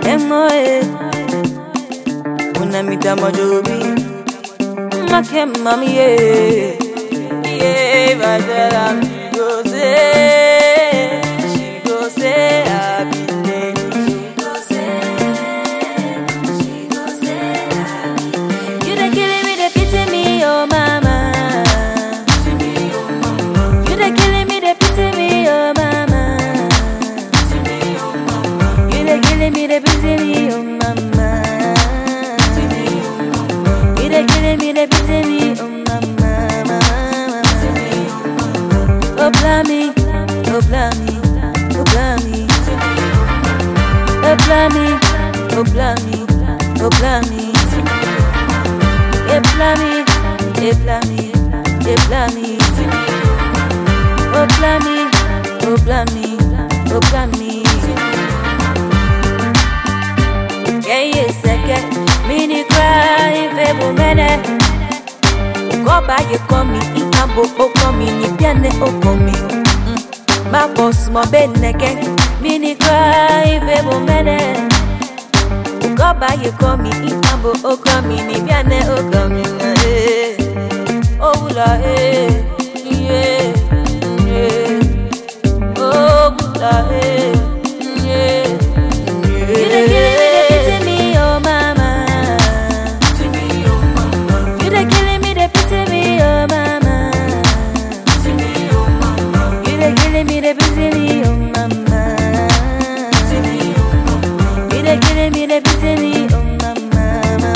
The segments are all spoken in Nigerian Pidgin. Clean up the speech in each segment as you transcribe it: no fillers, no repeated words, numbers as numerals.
Emoe, unamita majobi, makem mami ye, vajela she go say, I be there. You dey killing me, dey pity me, oh mama. You dey killing me, dey pity me, oh mama. You dey killing me, dey pity me, oh mama. You dey killing me, dey pity me, oh mama. Oh blammy, oh blammy, oh blammy. Oh blammy, oh blammy, oh blammy. Oh blammy, oh blammy, oh blammy. Oh blammy, oh blammy, oh blammy. Mini cry febo mene go buy you come me ikambo okomi ni piane okomi ma boss mo beneke mini cry febo mene go buy you come me ikambo okomi ni piane okomi oh la yeah oh la yeah you dey killing me, dey pity me, oh mama. You dey killing me, dey pity me, oh mama. You dey killing me, dey pity me, oh mama. You dey killing me, dey pity me, oh mama.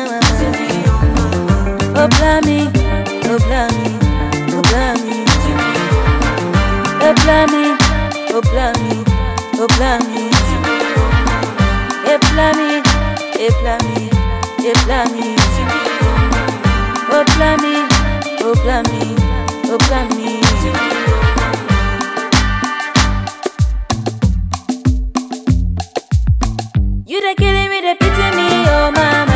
Oh blammy, oh blammy, oh blammy. Oh blammy, oh blammy, oh blammy. Oh blammy, oh blammy, oh blammy. Oh blammy, oh blammy, oh blammy. You dey killing me, dey pity me, oh mama.